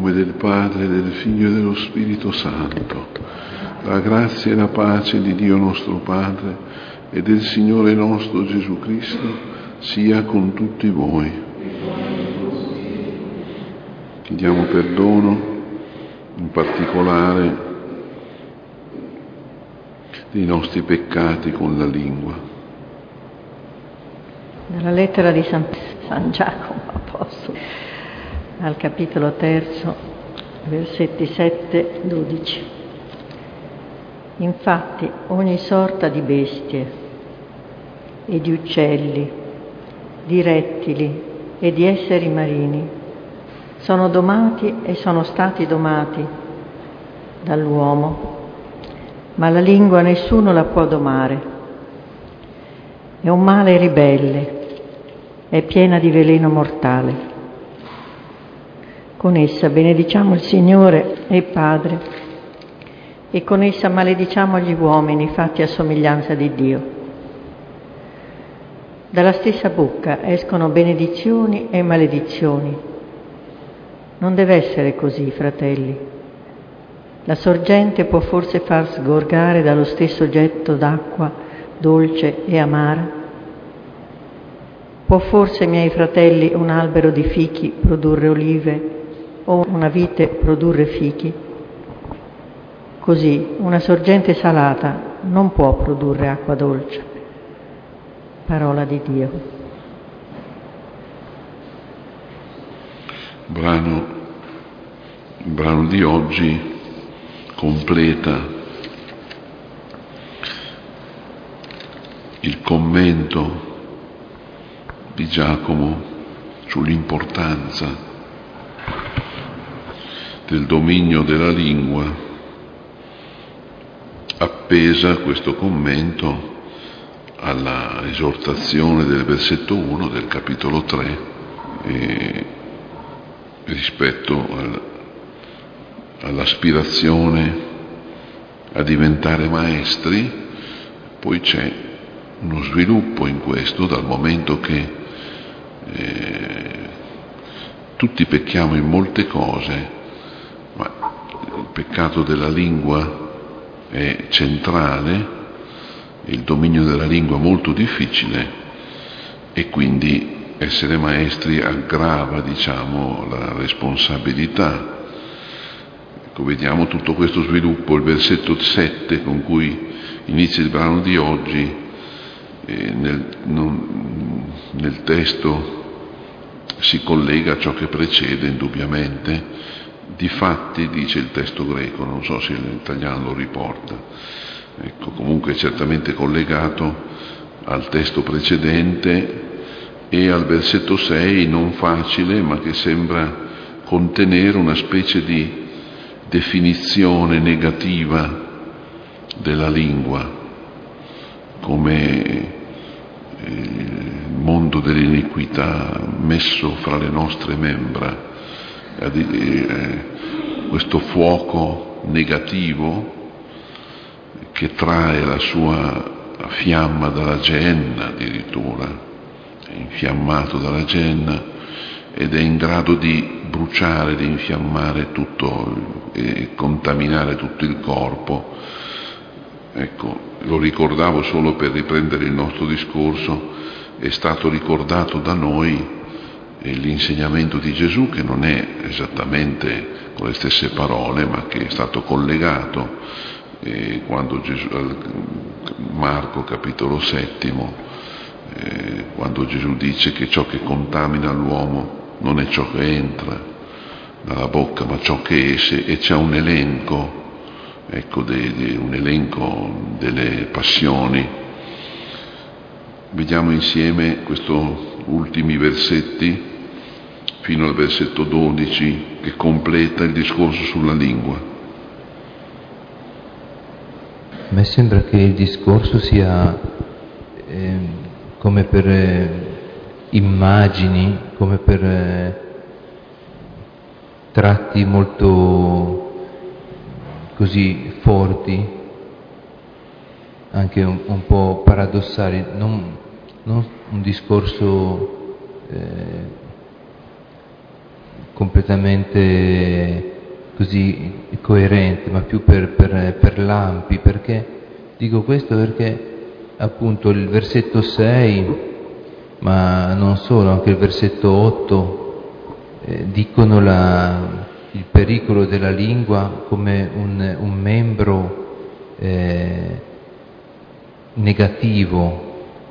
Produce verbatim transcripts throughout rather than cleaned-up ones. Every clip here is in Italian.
nome del Padre, del Figlio e dello Spirito Santo. La grazia e la pace di Dio nostro Padre e del Signore nostro Gesù Cristo sia con tutti voi. Chiediamo perdono, in particolare dei nostri peccati con la lingua. Dalla lettera di San, San Giacomo Apostolo, al capitolo terzo, versetti sette dodici. Infatti ogni sorta di bestie e di uccelli, di rettili e di esseri marini sono domati e sono stati domati dall'uomo, ma la lingua nessuno la può domare. È un male ribelle, è piena di veleno mortale. Con essa benediciamo il Signore e il Padre, e con essa malediciamo gli uomini fatti a somiglianza di Dio. Dalla stessa bocca escono benedizioni e maledizioni. Non deve essere così, fratelli. La sorgente può forse far sgorgare dallo stesso getto d'acqua dolce e amara? Può forse, miei fratelli, un albero di fichi produrre olive o una vite produrre fichi? Così una sorgente salata non può produrre acqua dolce. Parola di Dio. Brano, il brano di oggi completa il commento di Giacomo sull'importanza del dominio della lingua, appesa questo commento alla esortazione del versetto uno del capitolo tre e rispetto al, all'aspirazione a diventare maestri. Poi c'è uno sviluppo in questo, dal momento che eh, tutti pecchiamo in molte cose, ma il peccato della lingua è centrale, il dominio della lingua molto difficile, e quindi essere maestri aggrava, diciamo, la responsabilità. Ecco, vediamo tutto questo sviluppo. Il versetto sette con cui inizia il brano di oggi, eh, nel, non, nel testo si collega a ciò che precede indubbiamente. Difatti, dice il testo greco, non so se l'italiano lo riporta, ecco, comunque è certamente collegato al testo precedente e al versetto sei, non facile, ma che sembra contenere una specie di definizione negativa della lingua, come il mondo dell'iniquità messo fra le nostre membra, questo fuoco negativo che trae la sua fiamma dalla Geenna, addirittura è infiammato dalla Geenna ed è in grado di bruciare, di infiammare tutto e contaminare tutto il corpo. Ecco, lo ricordavo solo per riprendere il nostro discorso. È stato ricordato da noi l'insegnamento di Gesù, che non è esattamente con le stesse parole, ma che è stato collegato eh, quando Gesù, Marco capitolo settimo, eh, quando Gesù dice che ciò che contamina l'uomo non è ciò che entra dalla bocca, ma ciò che esce, e c'è un elenco, ecco, de, de, un elenco delle passioni. Vediamo insieme questi ultimi versetti fino al versetto dodici, che completa il discorso sulla lingua. A me sembra che il discorso sia eh, come per eh, immagini, come per eh, tratti molto così forti, anche un, un po' paradossali, non, non un discorso eh, completamente così coerente, ma più per, per, per lampi. Perché dico questo? Perché appunto il versetto sei, ma non solo, anche il versetto otto eh, dicono la, il pericolo della lingua come un, un membro eh, negativo,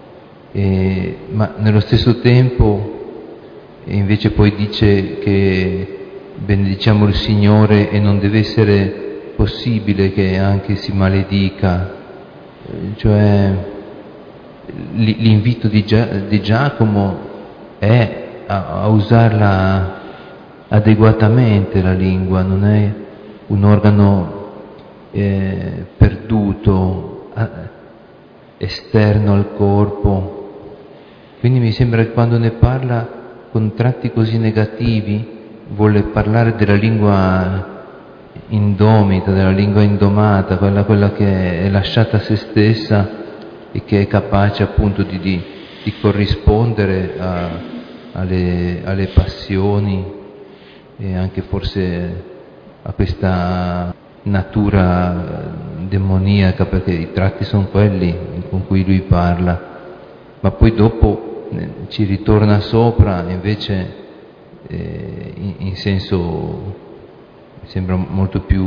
eh, ma nello stesso tempo invece poi dice che benediciamo il Signore e non deve essere possibile che anche si maledica, cioè l'invito di, Gia- di Giacomo è a, a usarla adeguatamente la lingua, non è un organo eh, perduto, a, esterno al corpo. Quindi mi sembra che quando ne parla con tratti così negativi vuole parlare della lingua indomita, della lingua indomata, quella, quella che è lasciata a se stessa e che è capace appunto di, di, di corrispondere a, alle, alle passioni e anche forse a questa natura demoniaca, perché i tratti sono quelli con cui lui parla, ma poi dopo eh, ci ritorna sopra invece eh, in, in senso, mi sembra molto più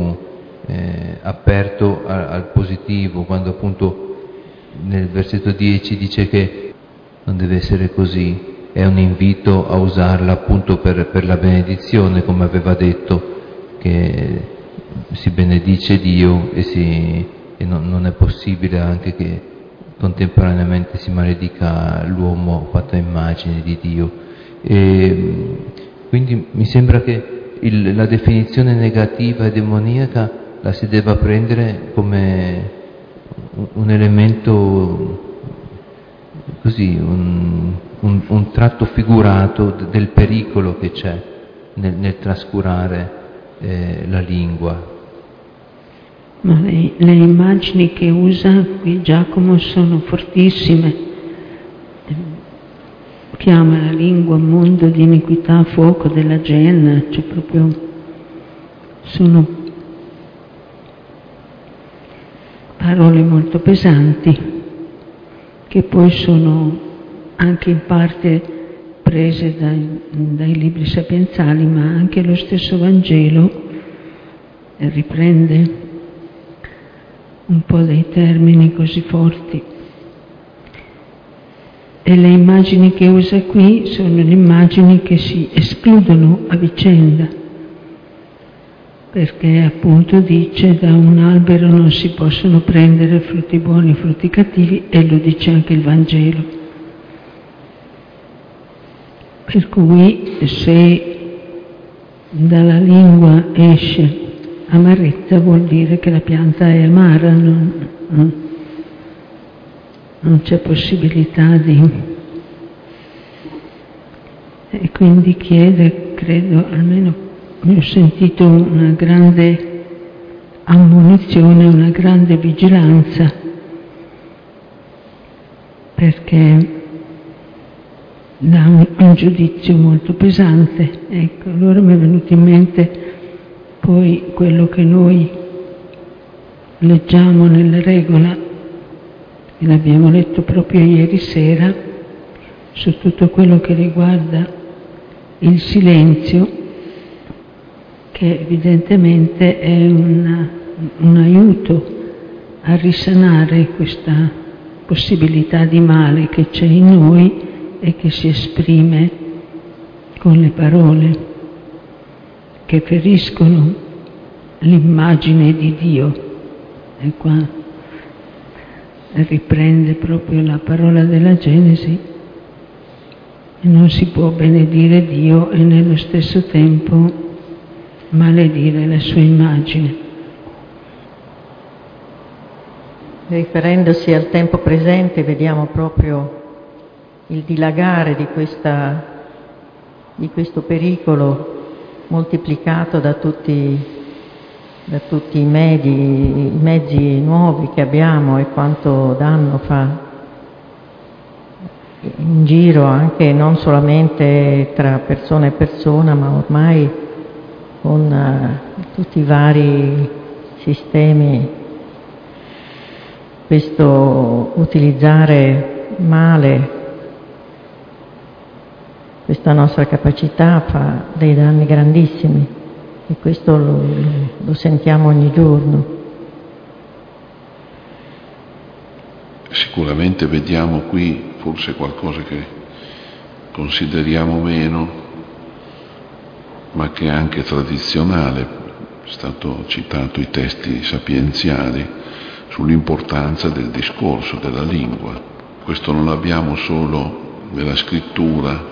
eh, aperto a, al positivo, quando appunto nel versetto dieci dice che non deve essere così, è un invito a usarla appunto per, per la benedizione, come aveva detto, che si benedice Dio e, si, e non, non è possibile anche che contemporaneamente si maledica l'uomo fatto a immagine di Dio. E quindi mi sembra che il, la definizione negativa e demoniaca la si debba prendere come un, un elemento così, un, un, un tratto figurato del pericolo che c'è nel, nel trascurare eh, la lingua. Ma le, le immagini che usa qui Giacomo sono fortissime. Chiama la lingua mondo di iniquità, fuoco della genna, cioè proprio sono parole molto pesanti che poi sono anche in parte prese dai, dai libri sapienzali, ma anche lo stesso Vangelo riprende un po' dei termini così forti. E le immagini che usa qui sono le immagini che si escludono a vicenda, perché appunto dice da un albero non si possono prendere frutti buoni e frutti cattivi, e lo dice anche il Vangelo. Per cui se dalla lingua esce amarezza vuol dire che la pianta è amara, non, non, non c'è possibilità di... E quindi chiede, credo, almeno mi ho sentito una grande ammonizione, una grande vigilanza, perché dà un, un giudizio molto pesante. Ecco, allora mi è venuto in mente poi quello che noi leggiamo nella regola, e l'abbiamo letto proprio ieri sera, su tutto quello che riguarda il silenzio, che evidentemente è una, un aiuto a risanare questa possibilità di male che c'è in noi e che si esprime con le parole, che feriscono l'immagine di Dio. E qua riprende proprio la parola della Genesi: e non si può benedire Dio e nello stesso tempo maledire la sua immagine. Riferendosi al tempo presente vediamo proprio il dilagare di, questa, di questo pericolo moltiplicato da tutti, da tutti i, medi, i mezzi nuovi che abbiamo, e quanto danno fa. in giro, anche non solamente tra persona e persona, ma ormai con uh, tutti i vari sistemi, questo utilizzare male questa nostra capacità fa dei danni grandissimi e questo lo, lo sentiamo ogni giorno. Sicuramente vediamo qui forse qualcosa che consideriamo meno, ma che è anche tradizionale. È stato citato i testi sapienziali sull'importanza del discorso, della lingua. Questo non l'abbiamo solo nella scrittura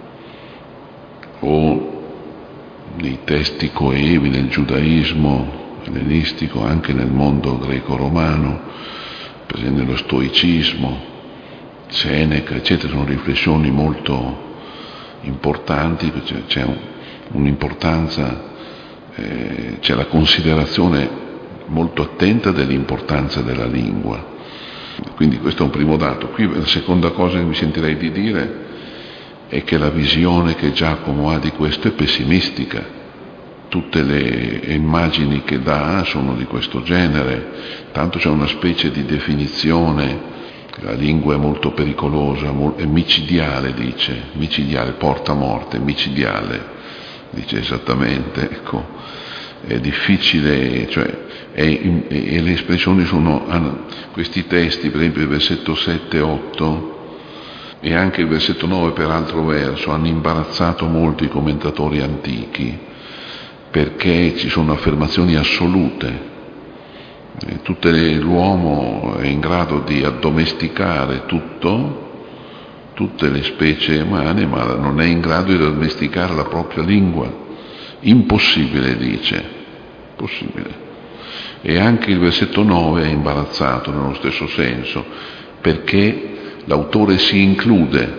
o nei testi coevi, nel giudaismo ellenistico, anche nel mondo greco-romano, per esempio nello stoicismo, Seneca, eccetera, sono riflessioni molto importanti, c'è un'importanza, eh, c'è la considerazione molto attenta dell'importanza della lingua. Quindi questo è un primo dato. Qui la seconda cosa che mi sentirei di dire è che la visione che Giacomo ha di questo è pessimistica. Tutte le immagini che dà sono di questo genere, tanto c'è una specie di definizione, la lingua è molto pericolosa, è micidiale, dice, micidiale, porta morte, micidiale, dice esattamente, ecco, è difficile, cioè, è, e le espressioni sono, questi testi, per esempio il versetto sette e otto, e anche il versetto nove per altro verso, hanno imbarazzato molto i commentatori antichi, perché ci sono affermazioni assolute. Eh, tutte le, l'uomo è in grado di addomesticare tutto, tutte le specie umane, ma non è in grado di addomesticare la propria lingua. Impossibile, dice. Possibile. E anche il versetto nove è imbarazzato nello stesso senso, perché l'autore si include.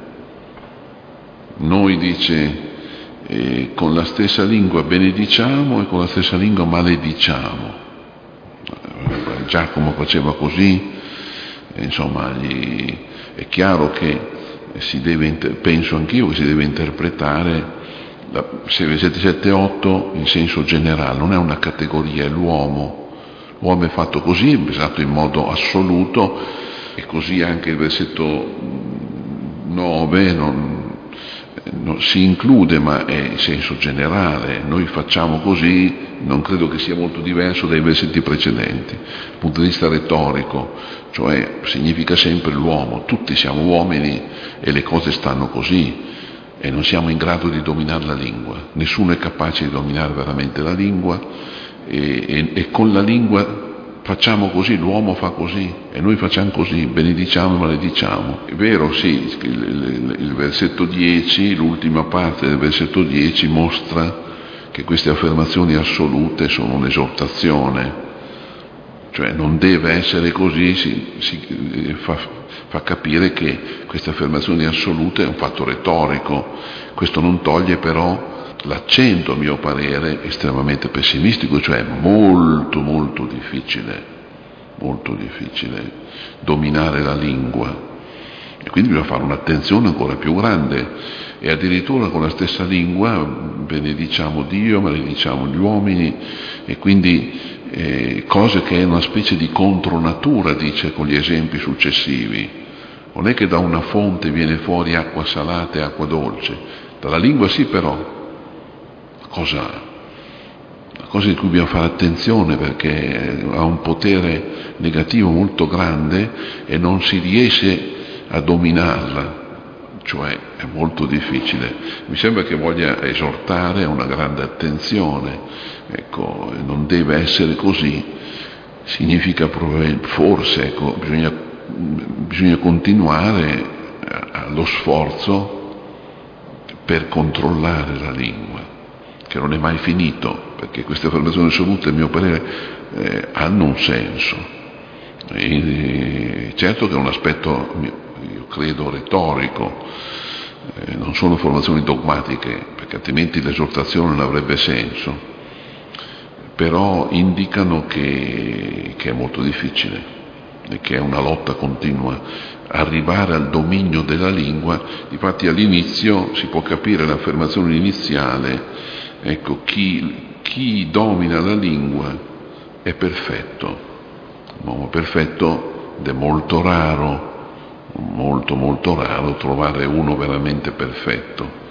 Noi, dice, eh, con la stessa lingua benediciamo e con la stessa lingua malediciamo. Eh, Giacomo faceva così, eh, insomma, gli, è chiaro che si deve, penso anch'io che si deve interpretare la, se sette e otto in senso generale, non è una categoria, è l'uomo. L'uomo è fatto così, è pensato in modo assoluto, e così anche il versetto nove non, non si include, ma è in senso generale. Noi facciamo così, non credo che sia molto diverso dai versetti precedenti, dal punto di vista retorico, cioè significa sempre l'uomo, tutti siamo uomini e le cose stanno così e non siamo in grado di dominare la lingua, nessuno è capace di dominare veramente la lingua e, e, e con la lingua facciamo così, l'uomo fa così e noi facciamo così, benediciamo e malediciamo. È vero, sì, il, il, il versetto dieci, l'ultima parte del versetto dieci mostra che queste affermazioni assolute sono un'esortazione, cioè non deve essere così, si, si fa, fa capire che queste affermazioni assolute è un fatto retorico. Questo non toglie però l'accento, a mio parere, estremamente pessimistico, cioè molto molto difficile, molto difficile dominare la lingua, e quindi bisogna fare un'attenzione ancora più grande, e addirittura con la stessa lingua benediciamo Dio, malediciamo gli uomini, e quindi eh, cose che è una specie di contronatura, dice con gli esempi successivi. Non è che da una fonte viene fuori acqua salata e acqua dolce, dalla lingua sì, però cosa, una cosa di cui dobbiamo fare attenzione, perché ha un potere negativo molto grande e non si riesce a dominarla, cioè è molto difficile. Mi sembra che voglia esortare a una grande attenzione, ecco, non deve essere così, significa forse, ecco, bisogna, bisogna continuare allo sforzo per controllare la lingua, che non è mai finito, perché queste affermazioni assolute, a mio parere, eh, hanno un senso. E, certo che è un aspetto, io credo, retorico, eh, non sono affermazioni dogmatiche, perché altrimenti l'esortazione non avrebbe senso, però indicano che, che è molto difficile, e che è una lotta continua, arrivare al dominio della lingua. Infatti all'inizio si può capire l'affermazione iniziale, ecco, chi, chi domina la lingua è perfetto. L'uomo perfetto ed è molto raro, molto molto raro trovare uno veramente perfetto.